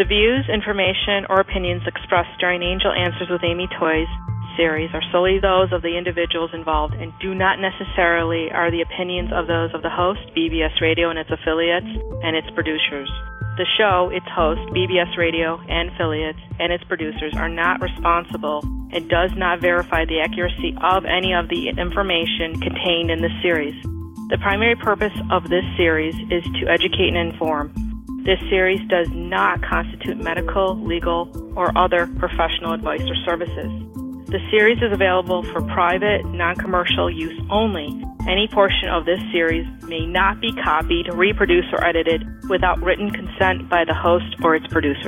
The views, information, or opinions expressed during Angel Answers with Amy Toys series are solely those of the individuals involved and do not necessarily are the opinions of those of the host, BBS Radio and its affiliates, and its producers. The show, its host, BBS Radio and affiliates, and its producers are not responsible and does not verify the accuracy of any of the information contained in this series. The primary purpose of this series is to educate and inform. This series does not constitute medical, legal, or other professional advice or services. The series is available for private, non-commercial use only. Any portion of this series may not be copied, reproduced, or edited without written consent by the host or its producer.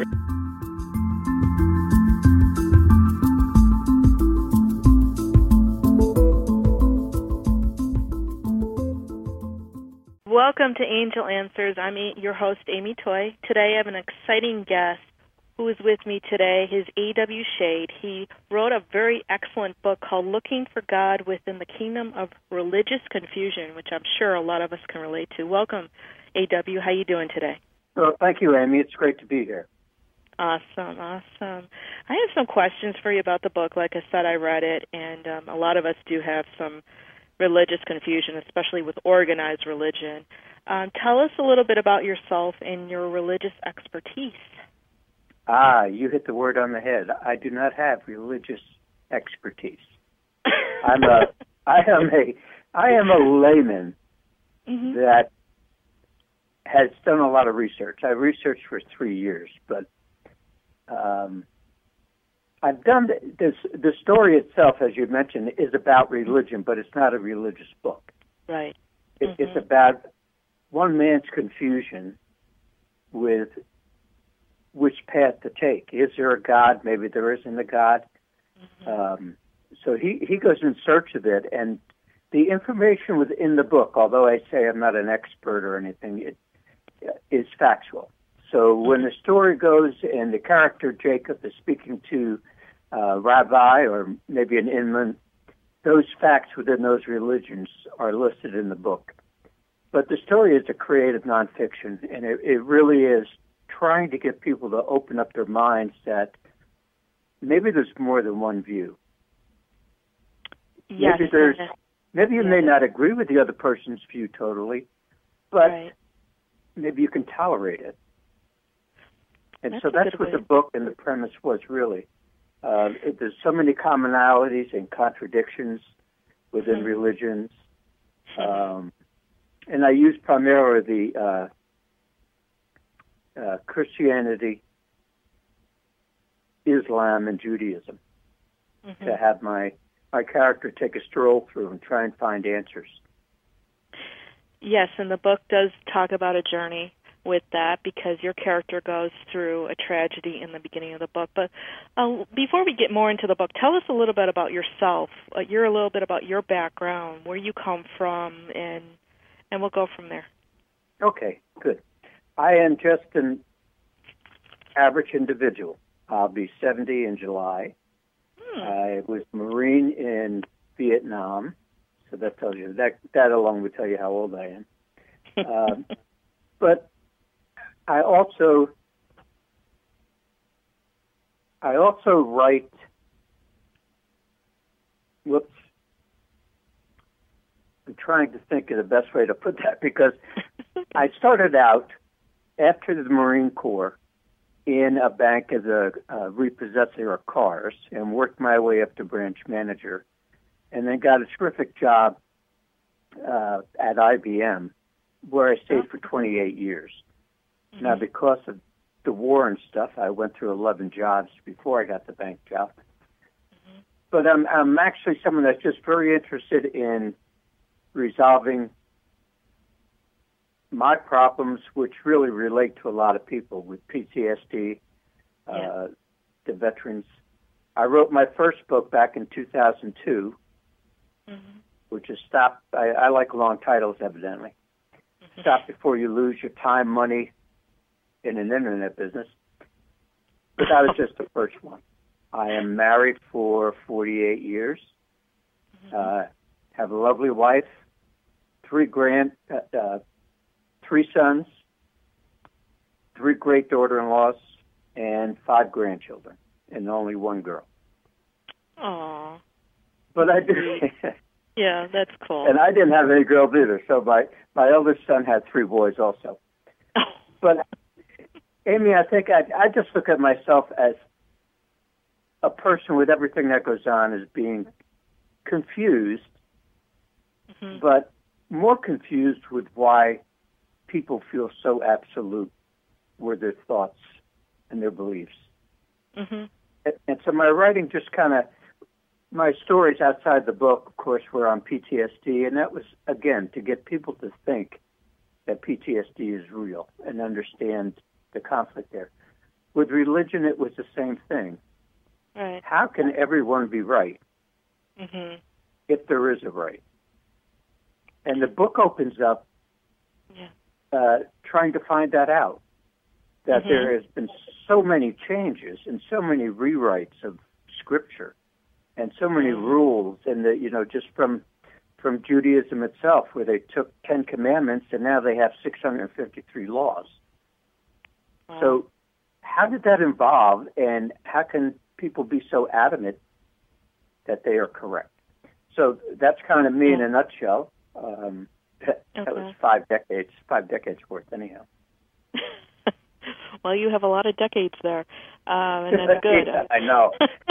Welcome to Angel Answers. I'm your host, Amy Toy. Today I have an exciting guest who is with me today. His A.W. Shade. He wrote a very excellent book called Looking for God Within the Kingdom of Religious Confusion, which I'm sure a lot of us can relate to. Welcome, A.W. How are you doing today? Well, thank you, Amy. It's great to be here. Awesome. I have some questions for you about the book. Like I said, I read it, and a lot of us do have some religious confusion, especially with organized religion. Tell us a little bit about yourself and your religious expertise. You hit the word on the head. I do not have religious expertise. I am a layman that has done a lot of research. I researched for 3 years, but I've done this. The story itself, as you mentioned, is about religion, but it's not a religious book. Right. It's about one man's confusion with which path to take. Is there a God? Maybe there isn't a God. So he goes in search of it, and the information within the book, although I say I'm not an expert or anything, it is factual. So when the story goes and the character Jacob is speaking to rabbi or maybe an inman, those facts within those religions are listed in the book. But the story is a creative nonfiction, and it really is trying to get people to open up their minds that maybe there's more than one view. Yes. Maybe you may not agree with the other person's view totally, but maybe you can tolerate it. And so that's what the book and the premise was really. There's so many commonalities and contradictions within religions. And I use primarily the Christianity, Islam, and Judaism to have my character take a stroll through and try and find answers. Yes, and the book does talk about a journey with that because your character goes through a tragedy in the beginning of the book. But before we get more into the book, tell us a little bit about yourself. You're a little bit about your background, where you come from, and we'll go from there. Okay, good. I am just an average individual. I'll be 70 in July. I was Marine in Vietnam, so that tells you that alone would tell you how old I am. But I also write. Whoops. I'm trying to think of the best way to put that because I started out after the Marine Corps in a bank as a repossessor of cars and worked my way up to branch manager and then got a terrific job at IBM where I stayed for 28 years. Now, because of the war and stuff, I went through 11 jobs before I got the bank job. But I'm actually someone that's just very interested in resolving my problems, which really relate to a lot of people with PTSD, the veterans. I wrote my first book back in 2002, which is Stop. I like long titles, evidently. Stop Before You Lose Your Time, Money in an Internet Business. But that was just the first one. I am married for 48 years, have a lovely wife, three sons, three great daughter-in-laws, and 5 grandchildren, and only 1 girl. Aww. But I did. Yeah, that's cool. And I didn't have any girls either, so my eldest son had 3 boys also. Oh. But, Amy, I think I just look at myself as a person with everything that goes on as being confused, but more confused with why people feel so absolute were their thoughts and their beliefs. And so my writing just kind of, my stories outside the book, of course, were on PTSD, and that was, again, to get people to think that PTSD is real and understand the conflict there. With religion, it was the same thing. Right. How can everyone be right if there is a right? And the book opens up trying to find that out, that there has been so many changes and so many rewrites of Scripture and so many rules, and just from Judaism itself, where they took 10 commandments and now they have 653 laws. Wow. So how did that evolve, and how can people be so adamant that they are correct? So that's kind of me in a nutshell. That was 5 decades worth anyhow. Well, you have a lot of decades there, and that's good. I know.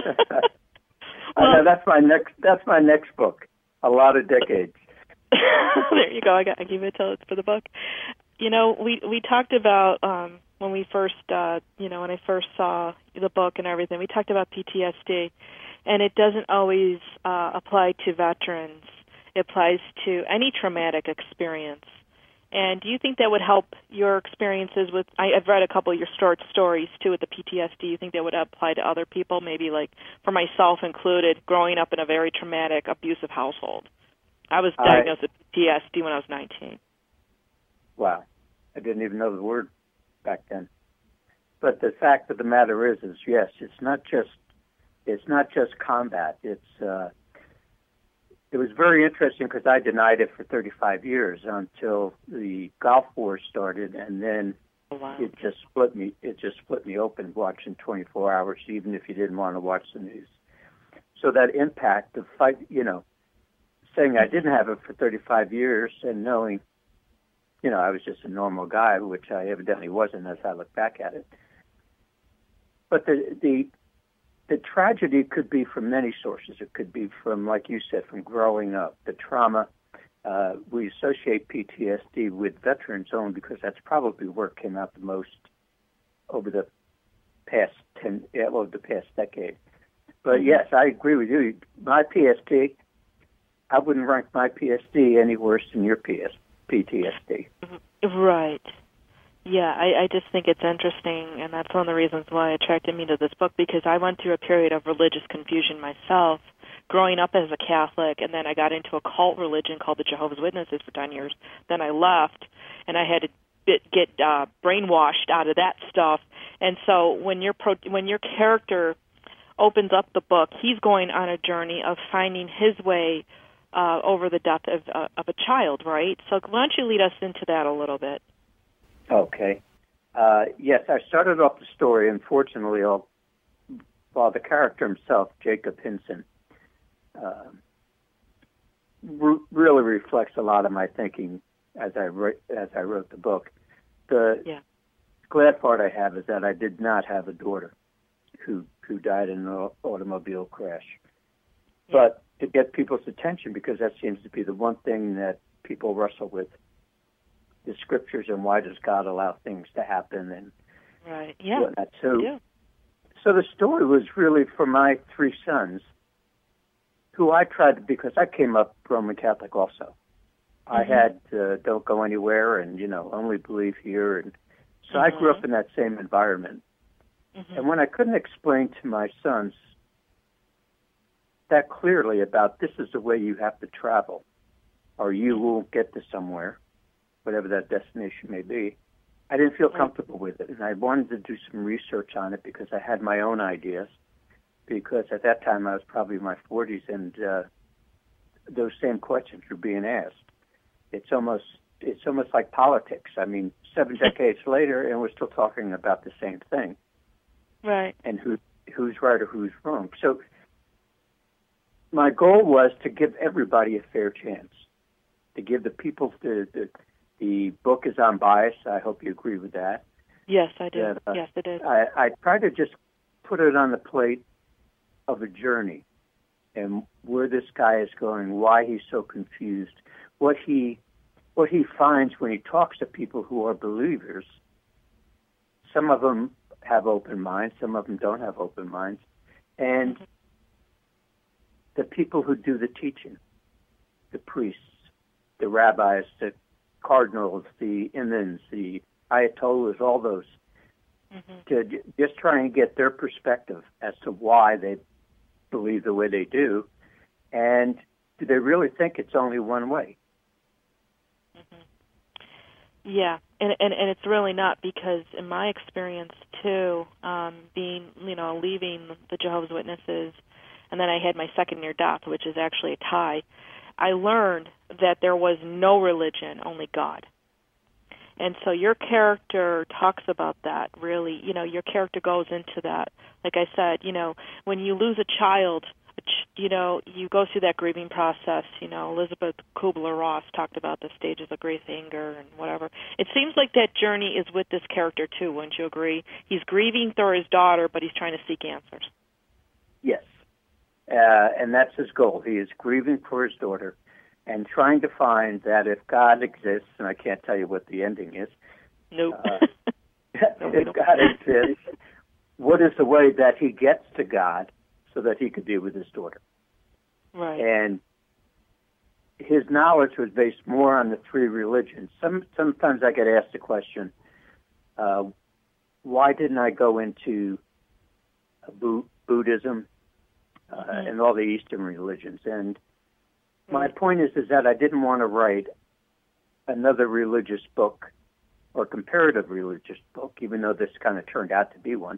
I know. That's my next book. A lot of decades. There you go. I gave it till it's for the book. We talked about when we first, when I first saw the book and everything. We talked about PTSD, and it doesn't always apply to veterans. It applies to any traumatic experience. And do you think that would help your experiences with, I've read a couple of your short stories, too, with the PTSD. Do you think that would apply to other people, maybe like for myself included, growing up in a very traumatic, abusive household? I was diagnosed with PTSD when I was 19. Wow. I didn't even know the word back then. But the fact of the matter is yes, it's not just combat. It was very interesting because I denied it for 35 years until the Gulf War started, and then it just split me. It just split me open watching 24 hours, even if you didn't want to watch the news. So that impact of fight, saying I didn't have it for 35 years and knowing, I was just a normal guy, which I evidently wasn't as I look back at it. But the tragedy could be from many sources. It could be from, like you said, from growing up, the trauma. We associate PTSD with veterans only because that's probably where it came out the most over the past decade. But yes, I agree with you. My PTSD, I wouldn't rank my PTSD any worse than your PTSD. Right. Yeah, I just think it's interesting, and that's one of the reasons why it attracted me to this book, because I went through a period of religious confusion myself, growing up as a Catholic, and then I got into a cult religion called the Jehovah's Witnesses for 10 years. Then I left, and I had to get brainwashed out of that stuff. And so when your character opens up the book, he's going on a journey of finding his way over the death of a child, right? So why don't you lead us into that a little bit? Okay. Yes, I started off the story, unfortunately, while the character himself, Jacob Hinson, really reflects a lot of my thinking as I wrote the book. The glad part I have is that I did not have a daughter who died in an automobile crash. Yeah. But to get people's attention, because that seems to be the one thing that people wrestle with, the Scriptures and why does God allow things to happen and whatnot. So the story was really for my 3 sons, who I tried to, because I came up Roman Catholic also. I had don't go anywhere and, only believe here. And so I grew up in that same environment. And when I couldn't explain to my sons that clearly about this is the way you have to travel, or you won't get to somewhere, whatever that destination may be, I didn't feel comfortable with it. And I wanted to do some research on it because I had my own ideas, because at that time I was probably in my 40s and those same questions were being asked. It's almost like politics. I mean, 7 decades later and we're still talking about the same thing. Right. and who's right or who's wrong. So my goal was to give everybody a fair chance, to give the people the book is unbiased. I hope you agree with that. Yes, I do. Yes, it is. I try to just put it on the plate of a journey and where this guy is going, why he's so confused, what he finds when he talks to people who are believers. Some of them have open minds, some of them don't have open minds, and the people who do the teaching, the priests, the rabbis, the cardinals, the imams, the ayatollahs, all those, to just try and get their perspective as to why they believe the way they do, and do they really think it's only one way? Yeah, and it's really not, because in my experience too, leaving the Jehovah's Witnesses, and then I had my second near death, which is actually a tie, I learned that there was no religion, only God. And so your character talks about that, really. Your character goes into that. Like I said, when you lose a child, you go through that grieving process. Elizabeth Kubler-Ross talked about the stages of grief, anger, and whatever. It seems like that journey is with this character, too, wouldn't you agree? He's grieving for his daughter, but he's trying to seek answers. Yes. And that's his goal. He is grieving for his daughter and trying to find that if God exists, and I can't tell you what the ending is. Nope. If God exists, what is the way that he gets to God so that he could be with his daughter? Right. And his knowledge was based more on the three religions. Sometimes I get asked the question, why didn't I go into Buddhism and all the Eastern religions? And my point is that I didn't want to write another religious book or comparative religious book, even though this kind of turned out to be one,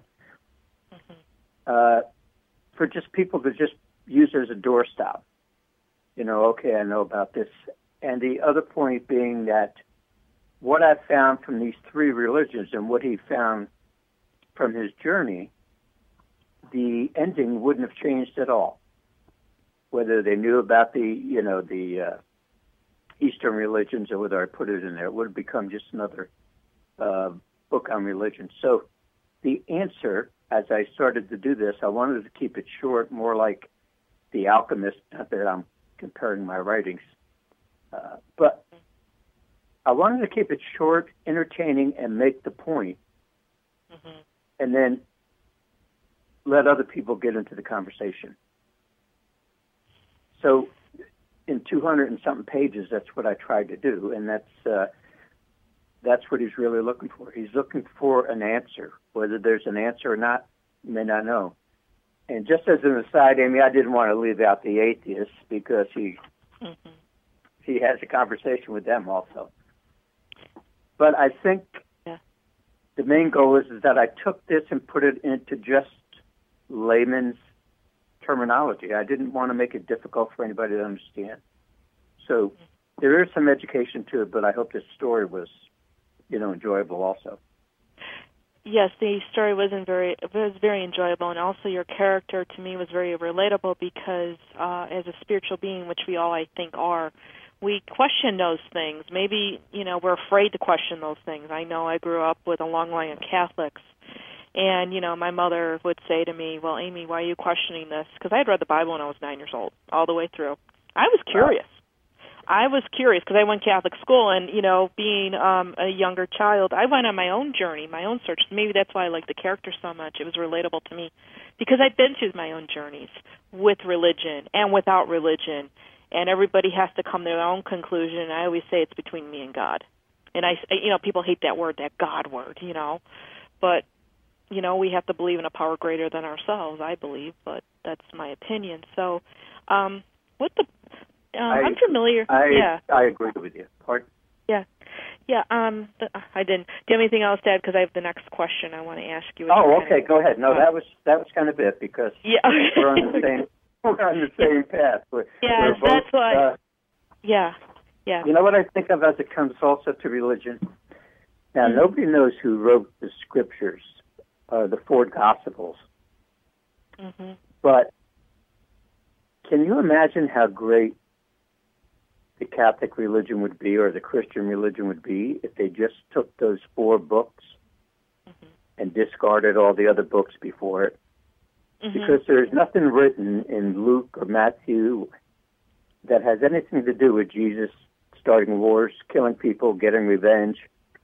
for just people to just use as a doorstop. Okay, I know about this. And the other point being that what I found from these three religions and what he found from his journey, the ending wouldn't have changed at all. Whether they knew about the Eastern religions or whether I put it in there, it would have become just another book on religion. So the answer, as I started to do this, I wanted to keep it short, more like The Alchemist, not that I'm comparing my writings, but I wanted to keep it short, entertaining, and make the point, and then let other people get into the conversation. So in 200 and something pages, that's what I tried to do, and that's what he's really looking for. He's looking for an answer. Whether there's an answer or not, you may not know. And just as an aside, Amy, I didn't want to leave out the atheists because he has a conversation with them also. But I think the main goal is that I took this and put it into just layman's terminology. I didn't want to make it difficult for anybody to understand. So there is some education to it, but I hope this story was, enjoyable also. Yes, the story was very enjoyable, and also your character to me was very relatable because as a spiritual being, which we all, I think, are, we question those things. Maybe, we're afraid to question those things. I know I grew up with a long line of Catholics, and, my mother would say to me, well, Amy, why are you questioning this? Because I had read the Bible when I was 9 years old, all the way through. I was curious. I was curious because I went Catholic school, and, being a younger child, I went on my own journey, my own search. Maybe that's why I like the character so much. It was relatable to me because I'd been through my own journeys with religion and without religion, and everybody has to come to their own conclusion, and I always say it's between me and God. And, people hate that word, that God word, but, we have to believe in a power greater than ourselves, I believe, but that's my opinion. So I'm familiar. I agree with you. Pardon? Yeah. I didn't. Do you have anything else to add? Because I have the next question I want to ask you. Oh, okay. Go ahead. No, that was kind of it because we're on the same path. We're both, that's why. Yeah. You know what I think of as it comes also to religion? Now, nobody knows who wrote the scriptures are the four Gospels. Mm-hmm. But can you imagine how great the Catholic religion would be, or the Christian religion would be, if they just took those four books and discarded all the other books before it? Because there's nothing written in Luke or Matthew that has anything to do with Jesus starting wars, killing people, getting revenge.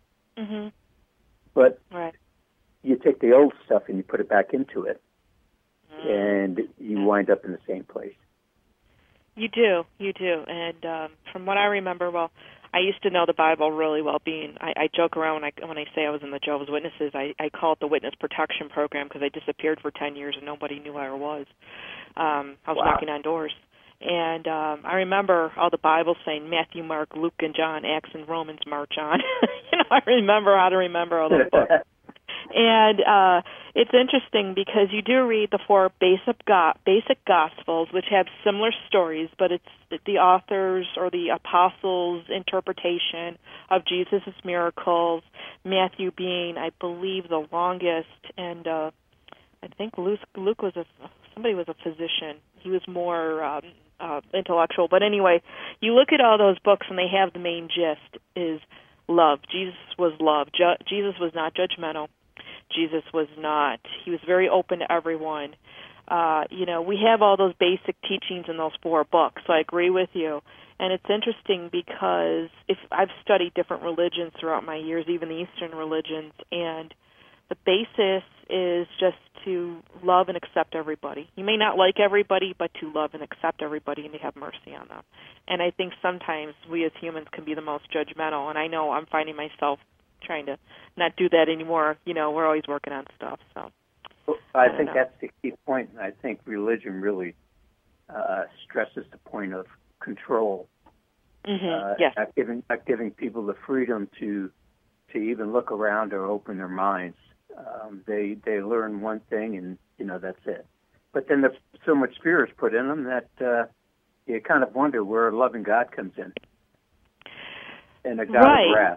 But you take the old stuff and you put it back into it, and you wind up in the same place. You do. And from what I remember, well, I used to know the Bible really well. I joke around when I say I was in the Jehovah's Witnesses. I call it the Witness Protection Program because I disappeared for 10 years and nobody knew where I was. I was knocking on doors. And I remember all the Bible saying Matthew, Mark, Luke, and John, Acts, and Romans march on. I remember how to remember all those books. And it's interesting because you do read the four basic Gospels, which have similar stories, but it's the authors or the apostles' interpretation of Jesus' miracles, Matthew being, I believe, the longest, and I think Luke was somebody was a physician. He was more intellectual. But anyway, you look at all those books, and they have the main gist is love. Jesus was love. Jesus was not judgmental. Jesus was not. He was very open to everyone. We have all those basic teachings in those four books, so I agree with you. And it's interesting because if I've studied different religions throughout my years, even the Eastern religions, and the basis is just to love and accept everybody. You may not like everybody, but to love and accept everybody and to have mercy on them. And I think sometimes we as humans can be the most judgmental, and I know I'm finding myself trying to not do that anymore. We're always working on stuff. So I think that's the key point. I think religion really stresses the point of control. Not giving people the freedom to even look around or open their minds. They learn one thing and that's it. But then there's so much fear is put in them that you kind of wonder where a loving God comes in, and a God of wrath.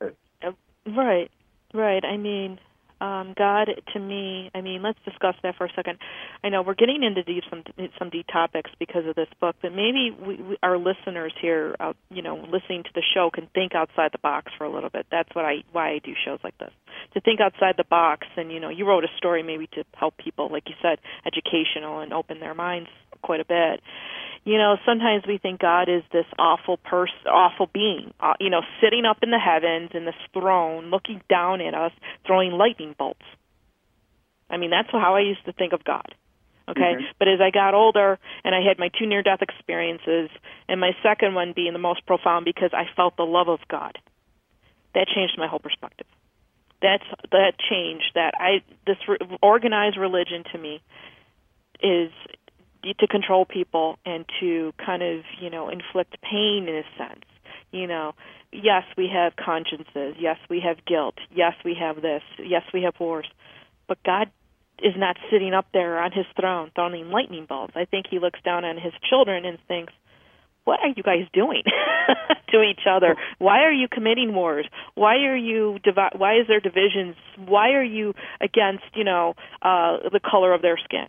Right. I mean, God, to me, let's discuss that for a second. I know we're getting into some deep topics because of this book, but maybe our listeners here, listening to the show, can think outside the box for a little bit. That's why I do shows like this, to think outside the box. And, you wrote a story maybe to help people, like you said, educational and open their minds quite a bit. Sometimes we think God is this awful being, sitting up in the heavens in this throne, looking down at us, throwing lightning bolts. That's how I used to think of God. Okay, But as I got older and I had my 2 near-death experiences, and my second one being the most profound because I felt the love of God, that changed my whole perspective. That changed that. This organized religion to me is to control people and to kind of, inflict pain in a sense. Yes, we have consciences. Yes, we have guilt. Yes, we have this. Yes, we have wars. But God is not sitting up there on his throne throwing lightning bolts. I think he looks down on his children and thinks, what are you guys doing to each other? Why are you committing wars? Why is there divisions? Why are you against, the color of their skin?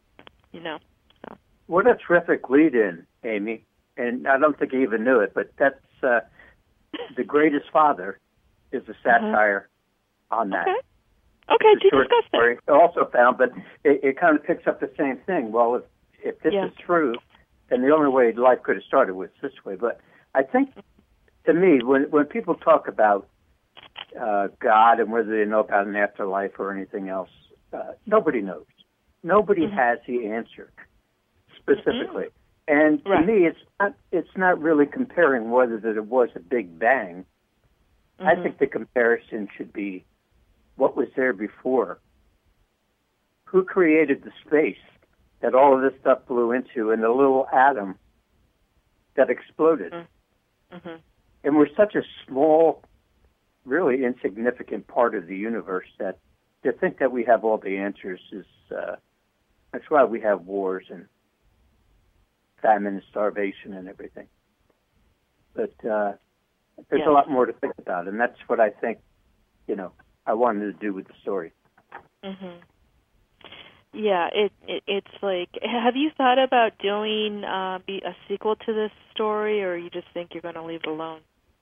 What a terrific lead-in, Amy. And I don't think you even knew it, but that's The Greatest Father is a satire on that. Okay, do discuss that. Also found, but it kind of picks up the same thing. Well, if this is true, then the only way life could have started was this way. But I think, to me, when people talk about God and whether they know about an afterlife or anything else, nobody knows. Nobody has the answer specifically. And to me, it's not really comparing whether there was a Big Bang. I think the comparison should be what was there before. Who created the space that all of this stuff flew into, and the little atom that exploded? And we're such a small, really insignificant part of the universe that to think that we have all the answers is, that's why we have wars and famine and starvation and everything. But there's a lot more to think about, and that's what I think, I wanted to do with the story. Mhm. Yeah, it's like, have you thought about doing a sequel to this story, or you just think you're going to leave it alone?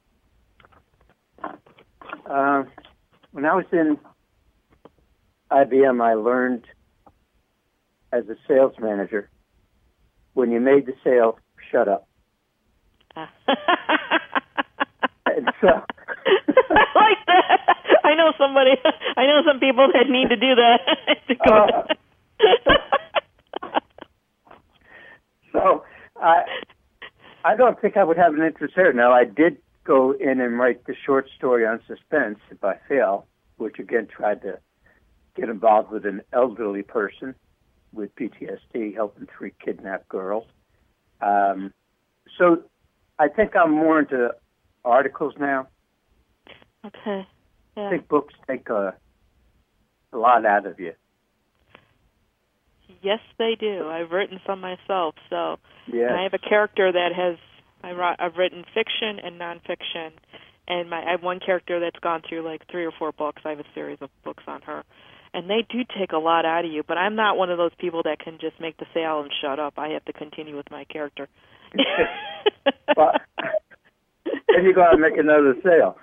When I was in IBM, I learned as a sales manager, when you made the sale, shut up. And so I like that. I know some people that need to do that. So I don't think I would have an interest there. Now, I did go in and write the short story on suspense, If I Fail, which again tried to get involved with an elderly person with PTSD, helping 3 kidnapped girls. So I think I'm more into articles now. Okay. Yeah. I think books take a lot out of you. Yes, they do. I've written some myself. So yes. I have a character that I've written fiction and nonfiction, and I have one character that's gone through like 3 or 4 books. I have a series of books on her, and they do take a lot out of you. But I'm not one of those people that can just make the sale and shut up. I have to continue with my character. Well, then you go out and make another sale.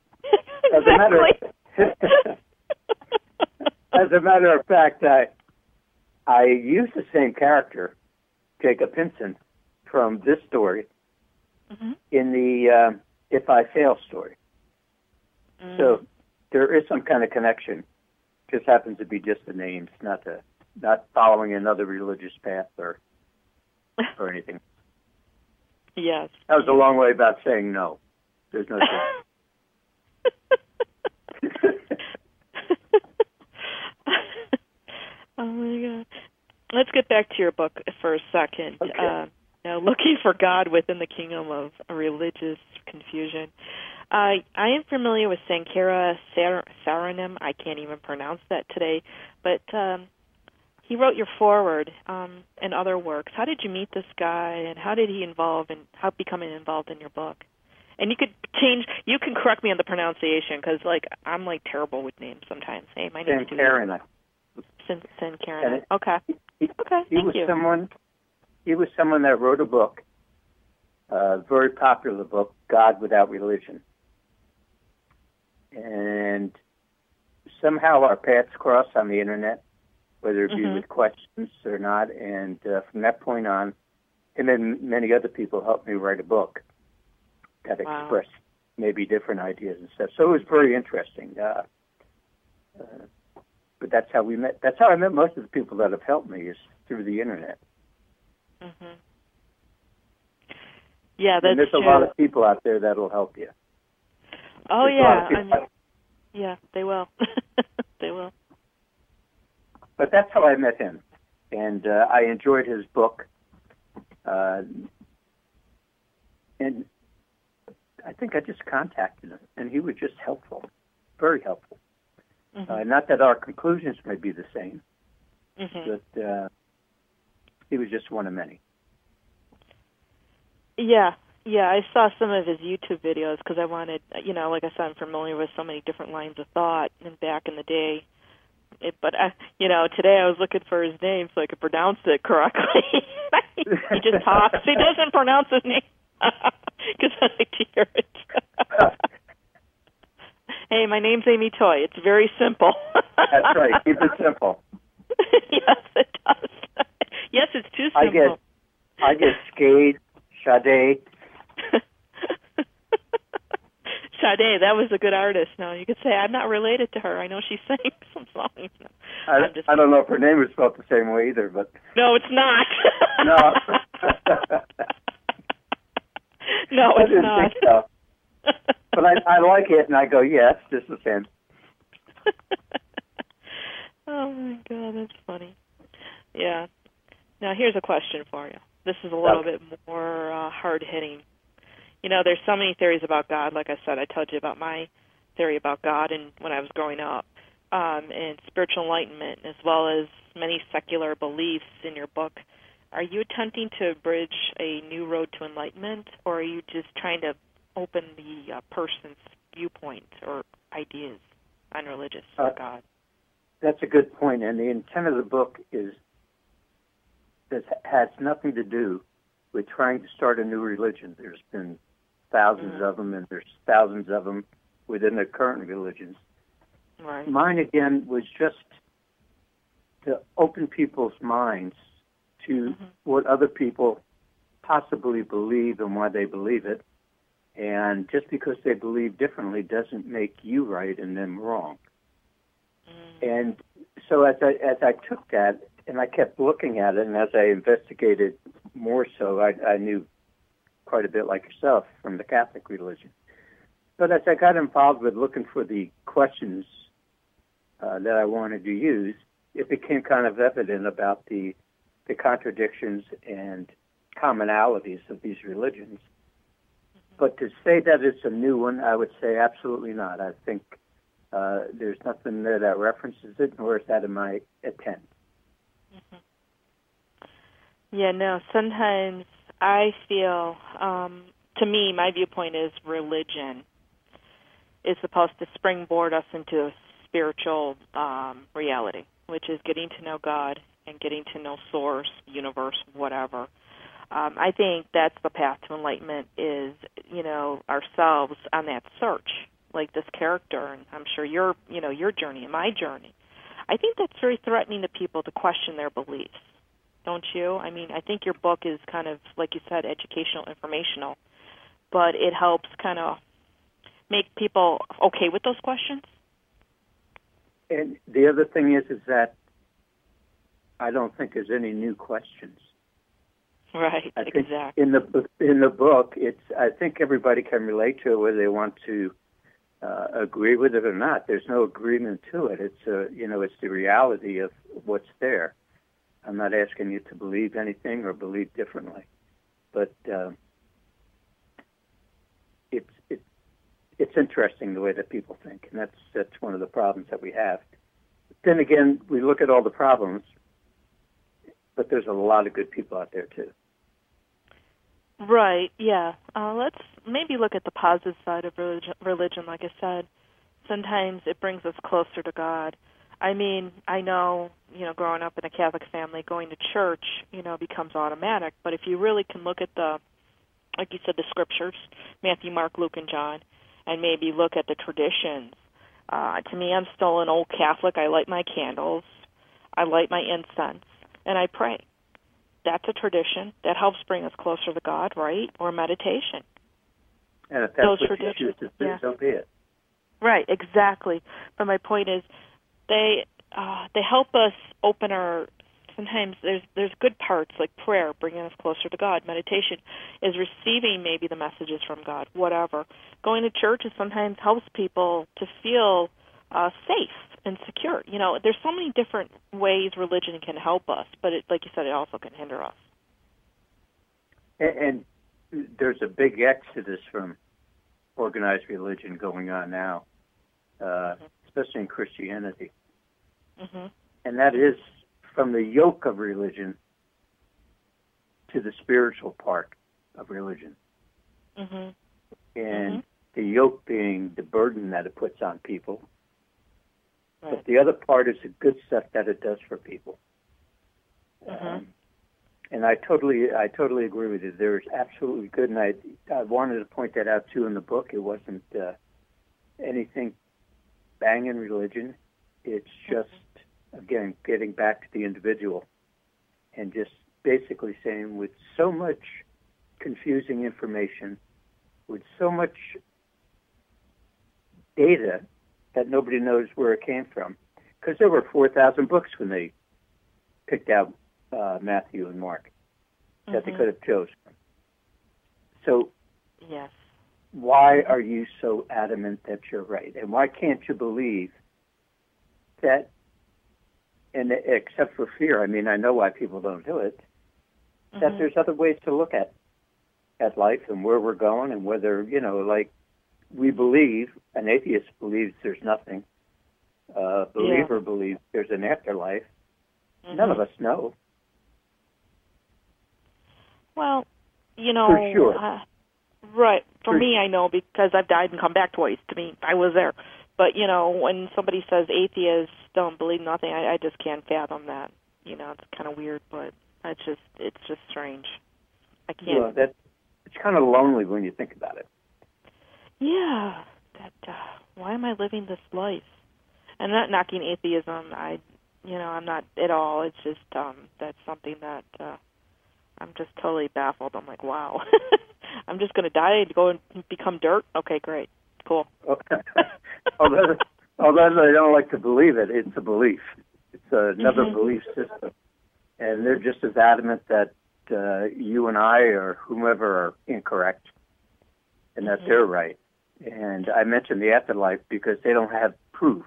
As a matter of fact, I used the same character, Jacob Hinson, from this story in the If I Fail story. So there is some kind of connection. Just happens to be just the names, not following another religious path or anything. Yes. That was a long way about saying no. There's no Oh my God. Let's get back to your book for a second. Okay. Now, Looking for God Within the Kingdom of Religious Confusion. I am familiar with Sankara Saranam. I can't even pronounce that today, but he wrote your foreword and other works. How did you meet this guy, and how did he become involved in your book? And you can correct me on the pronunciation, because I'm terrible with names sometimes. Hey, my name is Sankarana. Sankarana. Okay. He was someone that wrote a book, a very popular book, God Without Religion. And somehow our paths crossed on the internet, whether it be with questions or not. And from that point on, him and many other people helped me write a book that expressed maybe different ideas and stuff. So it was very interesting. But that's how we met. That's how I met most of the people that have helped me, is through the internet. Mm-hmm. Yeah, that's true. And there's a lot of people out there that will help you. Oh, yeah. Yeah, they will. They will. But that's how I met him. And I enjoyed his book. And I think I just contacted him, and he was just helpful, very helpful. Not that our conclusions may be the same, but he was just one of many. Yeah, I saw some of his YouTube videos because I wanted, like I said, I'm familiar with so many different lines of thought and back in the day. But today I was looking for his name so I could pronounce it correctly. He just talks. He doesn't pronounce his name because I like to hear it. Hey, my name's Amy Toy. It's very simple. That's right. Keep it simple. Yes, it does. Yes, it's too simple. I get Sade. Sade, that was a good artist. Now you could say I'm not related to her. I know she sang some songs. I don't know if her name is spelled the same way either, but no, it's not. No. No, it's not. Think so. But I like it, and I go, yes, this is him. Oh my God, that's funny. Yeah. Now here's a question for you. This is a little bit more hard-hitting. There's so many theories about God. Like I said, I told you about my theory about God and when I was growing up, and spiritual enlightenment, as well as many secular beliefs in your book. Are you attempting to bridge a new road to enlightenment, or are you just trying to open the person's viewpoint or ideas on religious or God? that's a good point. And the intent of the book is this has nothing to do with trying to start a new religion. There's been thousands of them, and there's thousands of them within the current religions. Right. Mine, again, was just to open people's minds to what other people possibly believe and why they believe it. And just because they believe differently doesn't make you right and them wrong. And so as I took that, and I kept looking at it, and as I investigated more so, I knew quite a bit like yourself from the Catholic religion. But as I got involved with looking for the questions that I wanted to use, it became kind of evident about the contradictions and commonalities of these religions. But to say that it's a new one, I would say absolutely not. I think there's nothing there that references it, nor is that in my intent. Yeah, no, sometimes I feel, to me, my viewpoint is religion is supposed to springboard us into a spiritual reality, which is getting to know God and getting to know Source, universe, whatever. I think that's the path to enlightenment is, ourselves on that search, like this character, and I'm sure your journey and my journey. I think that's very threatening to people to question their beliefs, don't you? I mean, I think your book is kind of, like you said, educational, informational, but it helps kind of make people okay with those questions. And the other thing is that I don't think there's any new questions. Right, I think exactly. In the book, I think everybody can relate to it whether they want to agree with it or not. There's no agreement to it. It's it's the reality of what's there. I'm not asking you to believe anything or believe differently, but it's interesting the way that people think, and that's one of the problems that we have. Then again, we look at all the problems, but there's a lot of good people out there too. Right, yeah. Let's maybe look at the positive side of religion. Like I said, sometimes it brings us closer to God. I mean, I know, growing up in a Catholic family, going to church, becomes automatic. But if you really can look at like you said, the scriptures, Matthew, Mark, Luke, and John, and maybe look at the traditions. To me, I'm still an old Catholic. I light my candles. I light my incense, and I pray. That's a tradition that helps bring us closer to God, right? Or meditation. And if that's those what you choose to do, so be it. Right, exactly. But my point is, they help us open our. Sometimes there's good parts like prayer, bringing us closer to God. Meditation is receiving maybe the messages from God, whatever. Going to church sometimes helps people to feel safe and secure. There's so many different ways religion can help us, but like you said, it also can hinder us. And there's a big exodus from organized religion going on now, especially in Christianity. And that is from the yoke of religion to the spiritual part of religion. And the yoke being the burden that it puts on people. Right. But the other part is the good stuff that it does for people. And I totally agree with you. There's absolutely good, and I wanted to point that out too in the book. It wasn't anything banging religion. It's just, again, getting back to the individual and just basically saying with so much confusing information, with so much data that nobody knows where it came from. Because there were 4,000 books when they picked out Matthew and Mark that they could have chosen. So yes. Why are you so adamant that you're right? And why can't you believe that, and except for fear, I mean, I know why people don't do it, that there's other ways to look at life and where we're going and whether, like we believe, an atheist believes there's nothing. A believer believes there's an afterlife. None of us know. Well, for sure. Right. For me, I know because I've died and come back twice. To me, I was there. But, when somebody says atheists don't believe nothing, I just can't fathom that. It's kind of weird, but it's just strange. I can't. Well, it's kind of lonely when you think about it. Yeah. Why am I living this life? I'm not knocking atheism. I'm not at all. It's just that's something that I'm just totally baffled. I'm like, wow. I'm just going to die and go and become dirt? Okay, great. Cool. Although they don't like to believe it, it's a belief. It's another belief system. And they're just as adamant that you and I or whomever are incorrect and that they're right. And I mentioned the afterlife because they don't have proof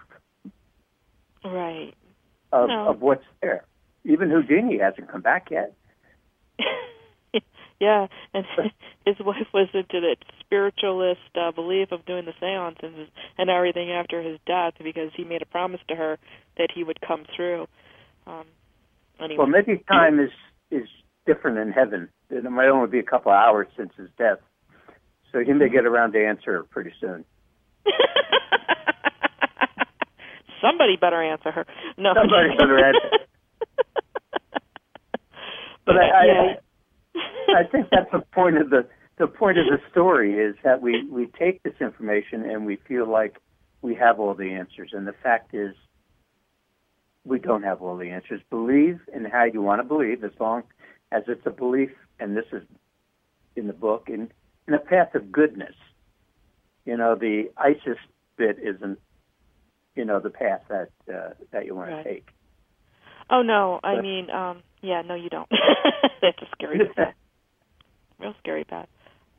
of what's there. Even Houdini hasn't come back yet. Yeah, and his wife was into that spiritualist belief of doing the seances and everything after his death because he made a promise to her that he would come through. Anyway. Well, maybe time is different in heaven. It might only be a couple of hours since his death. So he may get around to answer pretty soon. Somebody better answer her. No. Somebody better answer. But I think that's the point of the story is that we take this information and we feel like we have all the answers, and the fact is we don't have all the answers. Believe in how you want to believe, as long as it's a belief, and this is in the book, in a path of goodness. The ISIS bit isn't, the path that you want to take. Oh, no. I mean, no, you don't. That's a scary path. Real scary path.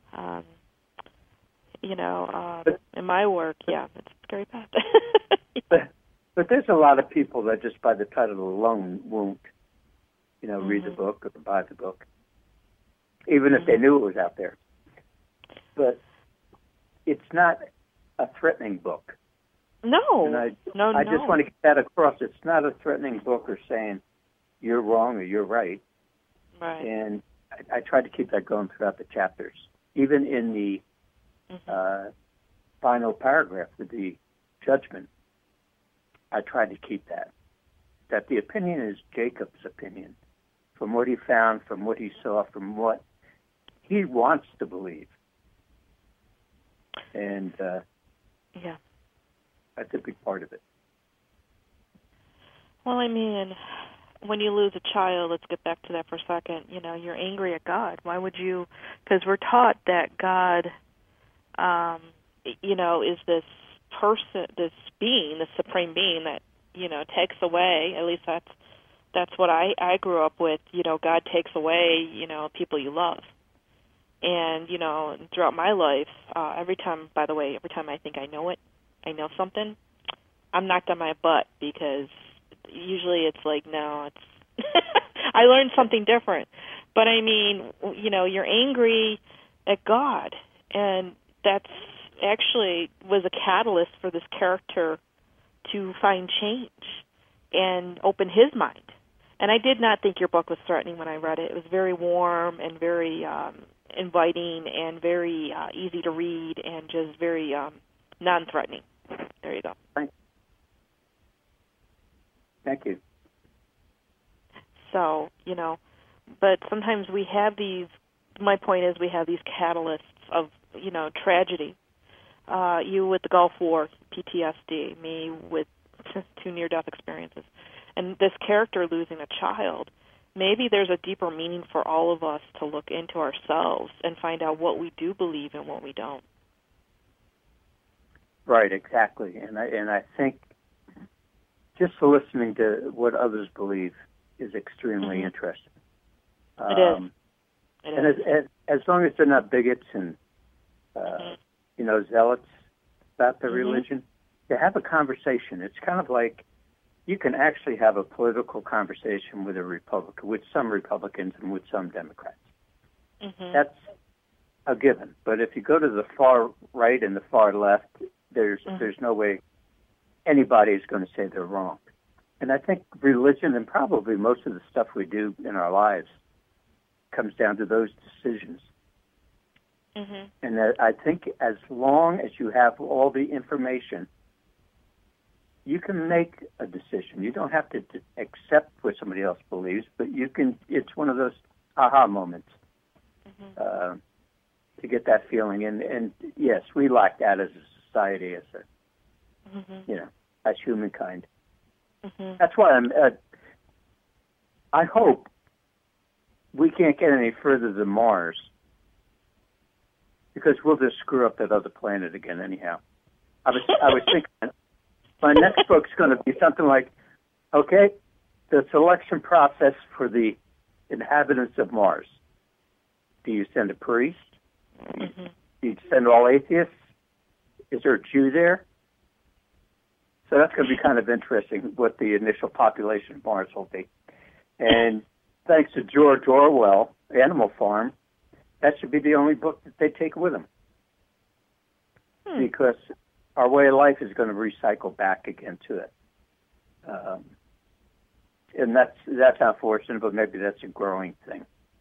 In my work, it's a scary path. But there's a lot of people that just by the title alone won't, read the book or buy the book, even if they knew it was out there. But it's not a threatening book. No, and I just want to get that across. It's not a threatening book or saying you're wrong or you're right. Right. And I try to keep that going throughout the chapters. Even in the final paragraph with the judgment, I tried to keep that the opinion is Jacob's opinion, from what he found, from what he saw, from what he wants to believe. And that's a big part of it. Well, I mean, when you lose a child, let's get back to that for a second. You're angry at God. Why would you? Because we're taught that God, is this person, this being, this supreme being that, takes away. At least that's what I grew up with. God takes away, people you love. And, throughout my life, every time I think I know something, I'm knocked on my butt because usually it's like, no, it's I learned something different. But I mean, you're angry at God, and that's actually was a catalyst for this character to find change and open his mind. And I did not think your book was threatening when I read it. It was very warm and very inviting and very easy to read and just very non-threatening. There you go. Thank you. So, but sometimes we have these, my point is we have these catalysts of, tragedy. You with the Gulf War, PTSD, me with 2 near-death experiences. And this character losing a child, maybe there's a deeper meaning for all of us to look into ourselves and find out what we do believe and what we don't. Right, exactly. And I think just listening to what others believe is extremely interesting. It is. And as long as they're not bigots and, zealots about their religion, to have a conversation. It's kind of like you can actually have a political conversation with some Republicans and with some Democrats. That's a given. But if you go to the far right and the far left, there's no way anybody is going to say they're wrong. And I think religion and probably most of the stuff we do in our lives comes down to those decisions. And I think as long as you have all the information you can make a decision. You don't have to accept what somebody else believes, but you can. It's one of those aha moments to get that feeling. And yes, we lack that as a society, as as humankind. That's why I hope we can't get any further than Mars, because we'll just screw up that other planet again anyhow. I was thinking my next book's going to be something like, okay, the selection process for the inhabitants of Mars. Do you send a priest? Do you send all atheists? Is there a Jew there? So that's going to be kind of interesting what the initial population of Mars will be. And thanks to George Orwell, Animal Farm, that should be the only book that they take with them. Because our way of life is going to recycle back again to it. And that's unfortunate, but maybe that's a growing thing.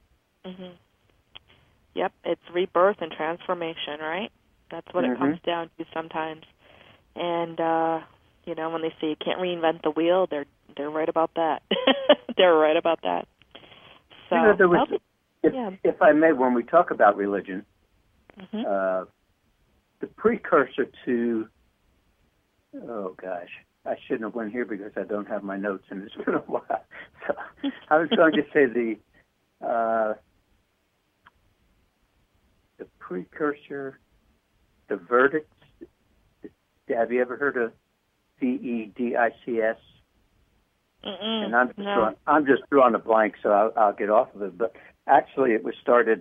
Yep, it's rebirth and transformation, right? That's what it comes down to sometimes. And, when they say you can't reinvent the wheel, they're right about that. They're right about that. So, if I may, when we talk about religion, the precursor to, I shouldn't have went here because I don't have my notes and it's been a while. So I was going to say the precursor, the verdicts. Have you ever heard of VEDICS? And I'm just drawing a blank, so I'll get off of it. But actually, it was started.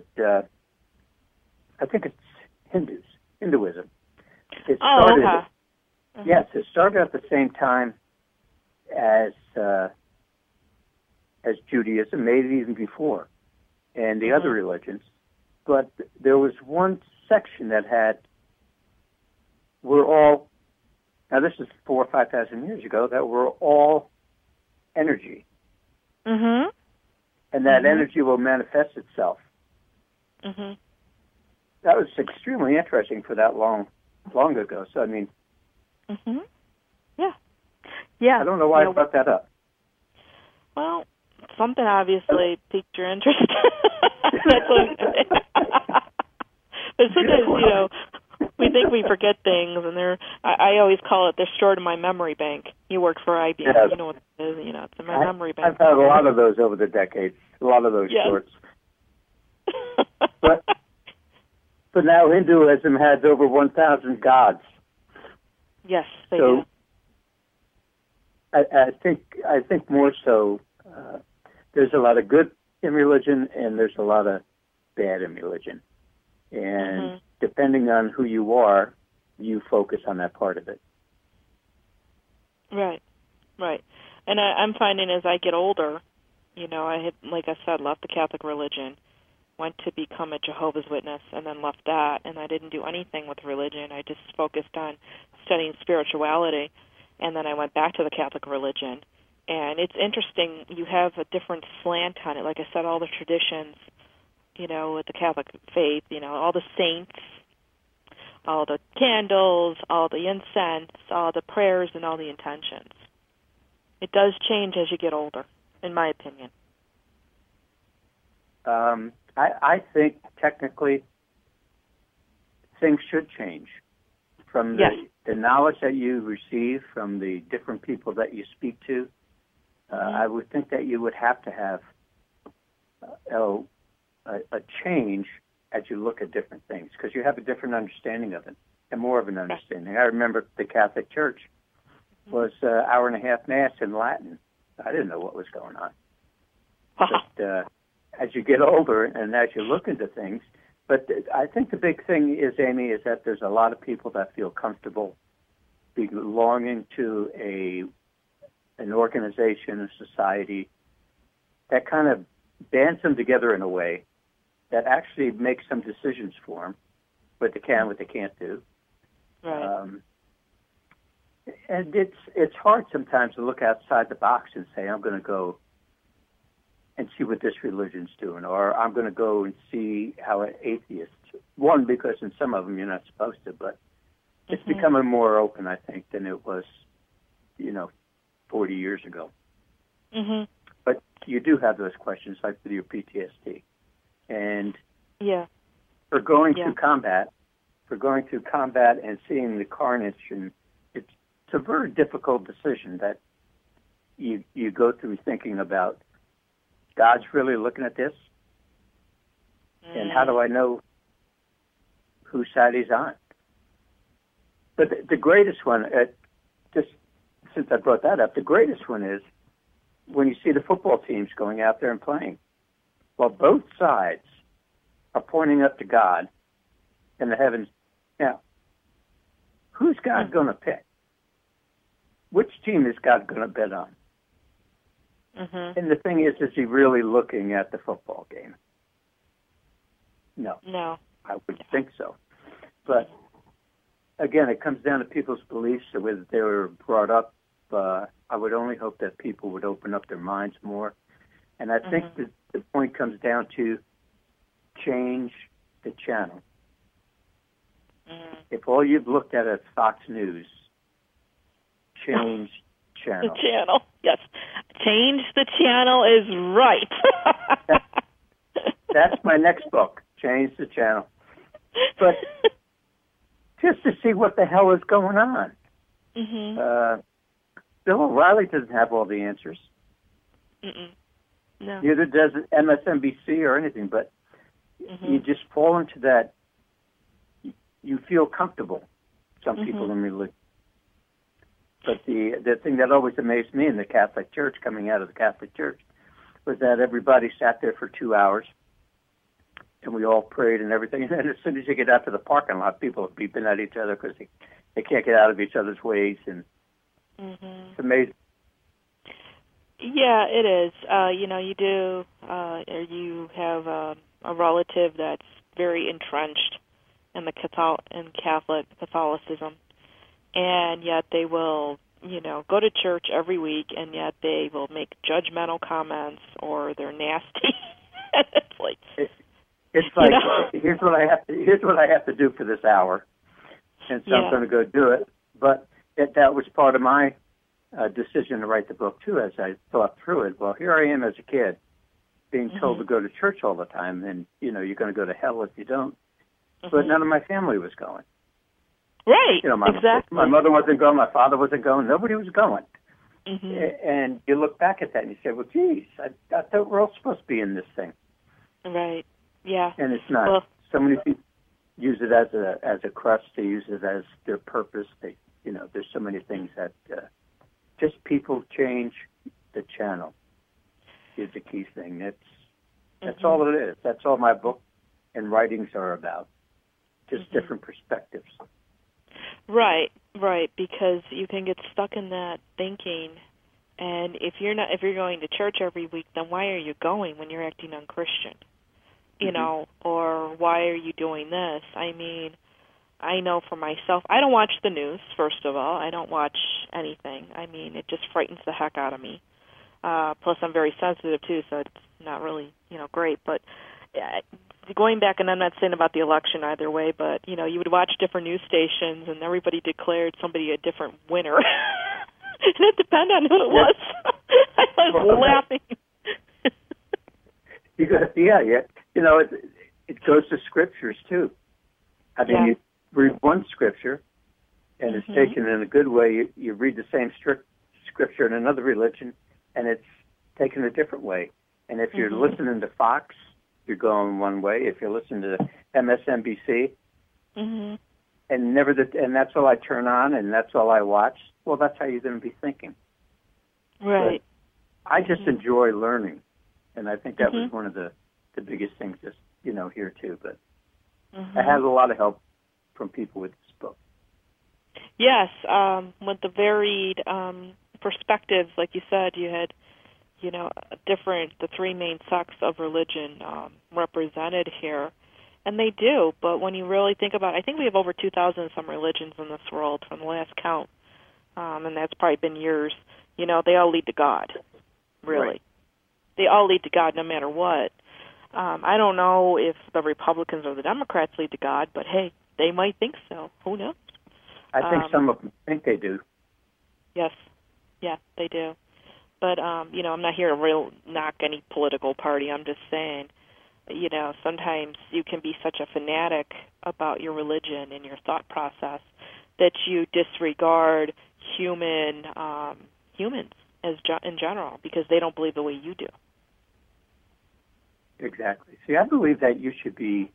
I think it's Hinduism. It started. Yes, it started at the same time as Judaism, maybe even before, and the other religions. But there was one section that we're all. Now this is 4,000 or 5,000 years ago. That we're all energy, and that energy will manifest itself. That was extremely interesting for that long ago. So I mean, yeah. I don't know why I brought that up. Well, something obviously piqued your interest. But sometimes, we think we forget things, and I always call it, they're stored in my memory bank. You work for IBM, you know what it is, it's in my memory bank. I've had a lot of those over the decades, a lot of those shorts. But now Hinduism has over 1,000 gods. Yes, they do. I think more so, there's a lot of good in religion, and there's a lot of bad in religion. And depending on who you are, you focus on that part of it. Right. And I'm finding as I get older, I had, like I said, left the Catholic religion, went to become a Jehovah's Witness, and then left that, and I didn't do anything with religion. I just focused on studying spirituality, and then I went back to the Catholic religion. And it's interesting, you have a different slant on it. Like I said, all the traditions, with the Catholic faith, all the saints, all the candles, all the incense, all the prayers, and all the intentions. It does change as you get older, in my opinion. I think technically things should change from the knowledge that you receive from the different people that you speak to. I would think that you would have to have a change as you look at different things, because you have a different understanding of it and more of an understanding. I remember the Catholic Church was hour and a half Mass in Latin. I didn't know what was going on. But as you get older and as you look into things, but I think the big thing is, Amy, is that there's a lot of people that feel comfortable belonging to an organization, a society that kind of bands them together in a way that actually makes some decisions for them, what they can, what they can't do. Right. And it's hard sometimes to look outside the box and say, I'm going to go and see what this religion's doing, or I'm going to go and see how an atheist, one, because in some of them you're not supposed to, but it's becoming more open, I think, than it was 40 years ago. Mm-hmm. But you do have those questions, like with your PTSD. And for going through combat, and seeing the carnage, and it's a very difficult decision that you go through thinking about, God's really looking at this? And how do I know whose side he's on? But the greatest one, just since I brought that up, the greatest one is when you see the football teams going out there and playing. Well, both sides are pointing up to God in the heavens. Now, who's God going to pick? Which team is God going to bet on? Mm-hmm. And the thing is he really looking at the football game? No. I would think so. But, again, it comes down to people's beliefs, the way that they were brought up. I would only hope that people would open up their minds more. And I think that the point comes down to change the channel. If all you've looked at is Fox News, change channel. The channel, yes. Change the channel is right. That's my next book, Change the Channel. But just to see what the hell is going on. Mm-hmm. Bill O'Reilly doesn't have all the answers. No. Neither does MSNBC or anything, but you just fall into that. You feel comfortable, some people in religion. But the thing that always amazed me in the Catholic Church, coming out of the Catholic Church, was that everybody sat there for 2 hours, and we all prayed and everything. And then as soon as you get out to the parking lot, people are beeping at each other because they can't get out of each other's ways. And it's amazing. Yeah, it is. You do, you have a relative that's very entrenched in the Catholicism, and yet they will, go to church every week, and yet they will make judgmental comments or they're nasty. It's like, here's what I have to do for this hour, and so I'm going to go do it. But that was part of my decision to write the book too, as I thought through it. Well, here I am as a kid, being told to go to church all the time, and you're going to go to hell if you don't. But none of my family was going. Right. My mother wasn't going. My father wasn't going. Nobody was going. And you look back at that and you say, well, geez, I thought we're all supposed to be in this thing. Right. Yeah. And it's not. Well, so many people use it as a crutch. They use it as their purpose. There's so many things that just people change the channel is the key thing. That's all it is. That's all my book and writings are about. Just different perspectives. Right, because you can get stuck in that thinking, and if you're going to church every week, then why are you going when you're acting unchristian? Or why are you doing this? I mean, I know for myself, I don't watch the news, first of all. I don't watch anything. I mean, it just frightens the heck out of me. Plus, I'm very sensitive, too, so it's not really, great. But going back, and I'm not saying about the election either way, but, you would watch different news stations, and everybody declared somebody a different winner. And it depended on who it was. I was laughing. It goes to scriptures, too. I mean, you read one scripture, and it's taken in a good way. You read the same scripture in another religion, and it's taken a different way. And if you're listening to Fox, you're going one way. If you're listening to MSNBC, and and that's all I turn on, and that's all I watch, well, that's how you're going to be thinking. Right. But I just enjoy learning, and I think that was one of the biggest things, just here too. But I had a lot of help from people with this book. Yes, with the varied perspectives, like you said, you had, the three main sects of religion represented here, and they do. But when you really think about it, I think we have over 2,000 some religions in this world from the last count, and that's probably been years. They all lead to God, really. Right. They all lead to God no matter what. I don't know if the Republicans or the Democrats lead to God, but hey, they might think so. Who knows? I think some of them think they do. Yes. Yeah, they do. But, you know, I'm not here to knock any political party. I'm just saying, you know, sometimes you can be such a fanatic about your religion and your thought process that you disregard humans in general because they don't believe the way you do. Exactly. See, I believe that you should be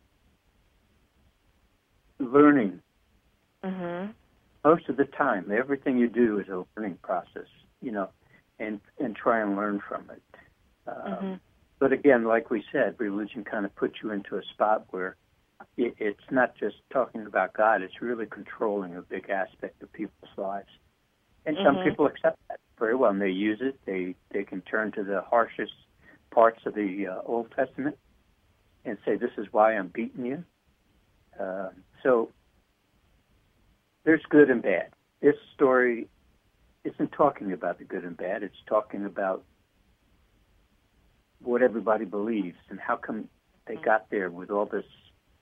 learning most of the time. Everything you do is a learning process, you know, and try and learn from it. But again, like we said, religion kind of puts you into a spot where it's not just talking about God, it's really controlling a big aspect of people's lives. And some people accept that very well, and they use it. They can turn to the harshest parts of the Old Testament and say, this is why I'm beating you. So there's good and bad. This story isn't talking about the good and bad. It's talking about what everybody believes and how come they got there with all this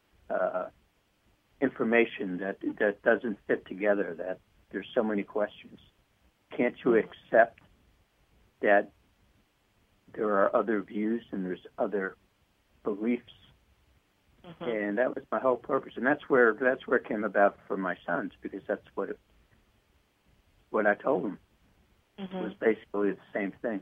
information that doesn't fit together, that there's so many questions. Can't you accept that there are other views and there's other beliefs? And that was my whole purpose. And that's where it came about for my sons, because that's what I told them. It was basically the same thing.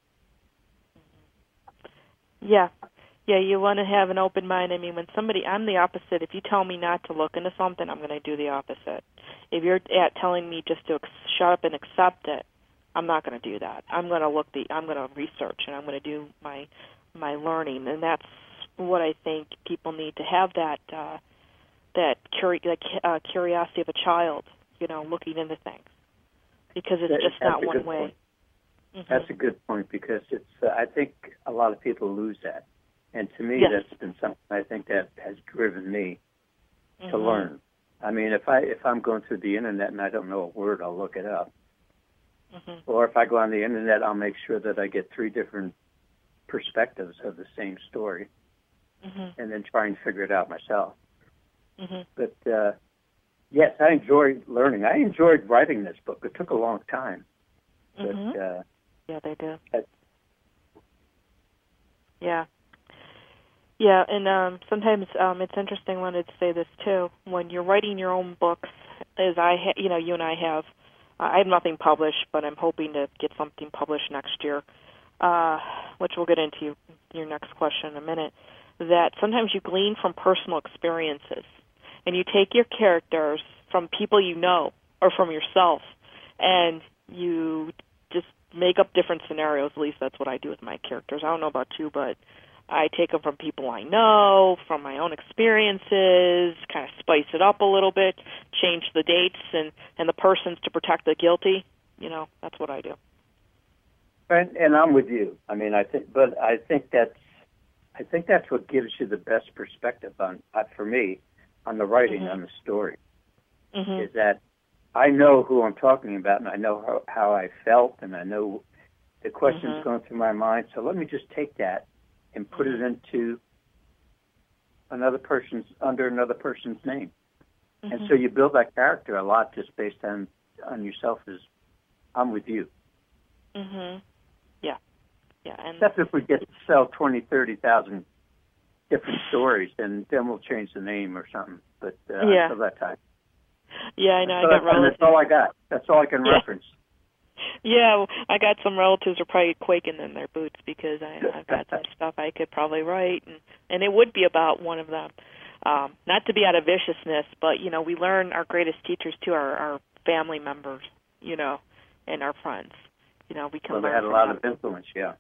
Yeah, you want to have an open mind. I mean, I'm the opposite. If you tell me not to look into something, I'm going to do the opposite. If you're telling me just to shut up and accept it, I'm not going to do that. I'm going to research, and I'm going to do my learning, and that's what I think people need to have, that curiosity of a child, you know, looking into things, because it's just not one way. That's a good point, because it's. I think a lot of people lose that, and to me, that's been something I think that has driven me to learn. I mean, if I'm going through the internet and I don't know a word, I'll look it up. Or if I go on the internet, I'll make sure that I get 3 different perspectives of the same story, and then try and figure it out myself. But yes, I enjoyed learning. I enjoyed writing this book. It took a long time. But, yeah, they do. Yeah, and sometimes it's interesting. I wanted to say this too. When you're writing your own books, as you and I have, I have nothing published, but I'm hoping to get something published next year, which we'll get into your next question in a minute. That sometimes you glean from personal experiences, and you take your characters from people you know or from yourself, and you just make up different scenarios. At least that's what I do with my characters. I don't know about you, but I take them from people I know, from my own experiences, kind of spice it up a little bit, change the dates and the persons to protect the guilty. You know, that's what I do. And I'm with you. I mean, I think that's what gives you the best perspective on, for me, on the writing, on the story, is that I know who I'm talking about, and I know how I felt, and I know the questions going through my mind. So let me just take that and put it into under another person's name. And so you build that character a lot just based on yourself as I'm with you. Yeah. And except if we get to sell 20, 30,000 different stories, then we'll change the name or something. But until that time. Yeah, I know. I got relatives. That's all I got. That's all I can reference. Yeah, I got some relatives who are probably quaking in their boots because I've got some stuff I could probably write, and it would be about one of them. Not to be out of viciousness, but, you know, we learn our greatest teachers, too, are our family members, you know, and our friends. You know, we can learn. They had a lot of influence, yeah.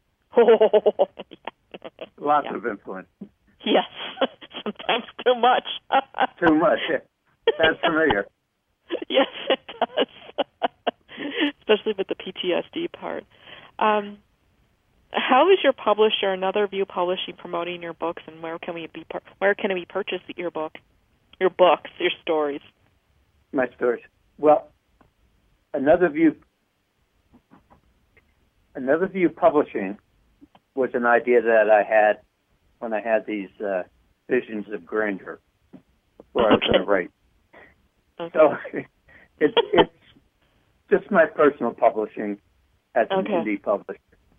Lots of influence. Yes, sometimes too much. Too much, yeah. Sounds familiar. Yes, it does. Especially with the PTSD part. How is your publisher, Another View Publishing, promoting your books, and where can we purchase your books, your stories? My stories. Well, Another View Publishing was an idea that I had when I had these visions of grandeur, where I was going to write. Okay. So it's just my personal publishing as an Okay. indie publisher.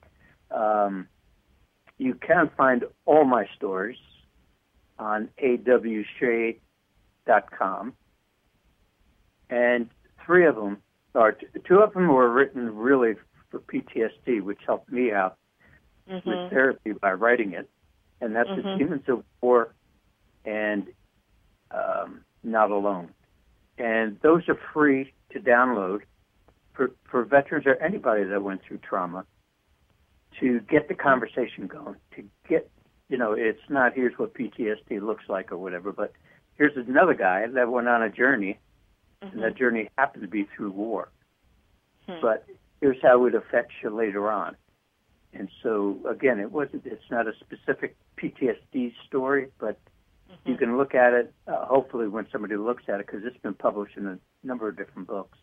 You can find all my stories on awshade.com. And three of them, or two of them were written really for PTSD, which helped me out with therapy by writing it. And that's The Demons of War and Not Alone. And those are free to download for veterans or anybody that went through trauma, to get the conversation going, to get, it's not here's what PTSD looks like or whatever, but here's another guy that went on a journey, and that journey happened to be through war. But here's how it affects you later on. And so, again, it's not a specific PTSD story, but you can look at it, hopefully when somebody looks at it, because it's been published in a number of different books,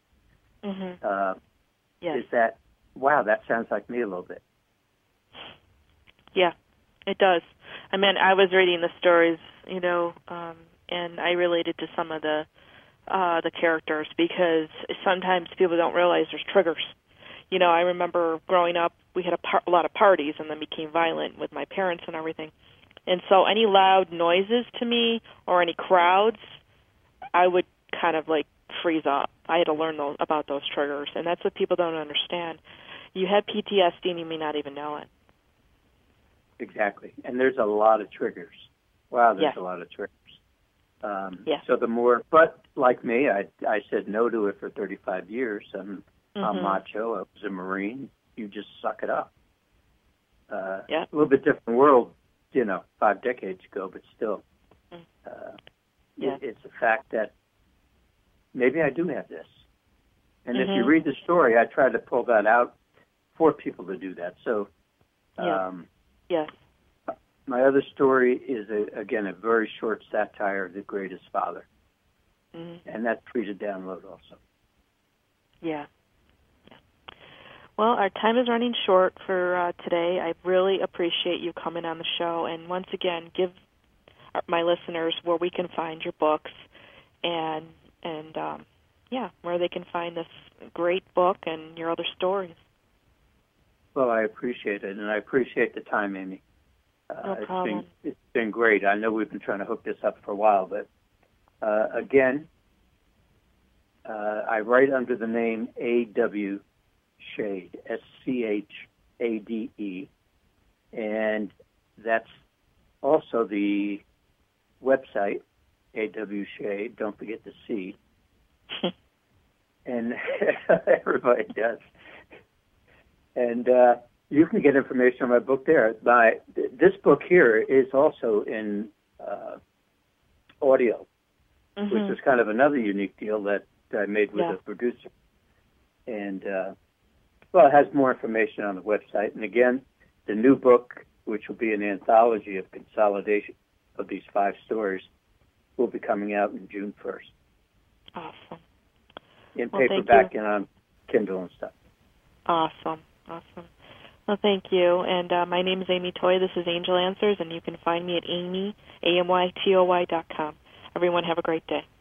is that, wow, that sounds like me a little bit. Yeah, it does. I mean, I was reading the stories, and I related to some of the characters, because sometimes people don't realize there's triggers. I remember growing up, we had a lot of parties and then became violent with my parents and everything. And so any loud noises to me or any crowds, I would kind of like freeze up. I had to learn about those triggers, and that's what people don't understand. You have PTSD and you may not even know it. Exactly. And there's a lot of triggers. Wow, there's a lot of triggers. So the more, but like me, I said no to it for 35 years. I'm macho. I was a Marine. You just suck it up. A little bit different world, 5 decades ago, but still. It's a fact that maybe I do have this. And if you read the story, I try to pull that out for people to do that. So, my other story is, again, a very short satire of The Greatest Father. And that's free to download also. Yeah. Well, our time is running short for today. I really appreciate you coming on the show. And once again, give my listeners where we can find your books and where they can find this great book and your other stories. Well, I appreciate it, and I appreciate the time, Amy. No problem. It's been great. I know we've been trying to hook this up for a while, but again, I write under the name A.W. Schade, Schade, and that's also the website, A.W. Schade. Don't forget the C. And everybody does. And you can get information on my book there. This book here is also in audio, which is kind of another unique deal that I made with a producer. And, it has more information on the website. And again, the new book, which will be an anthology of consolidation of these 5 stories, will be coming out in June 1st. Awesome. In paperback and on Kindle and stuff. Awesome. Well, thank you. And my name is Amy Toy. This is Angel Answers, and you can find me at amytoy.com. Everyone have a great day.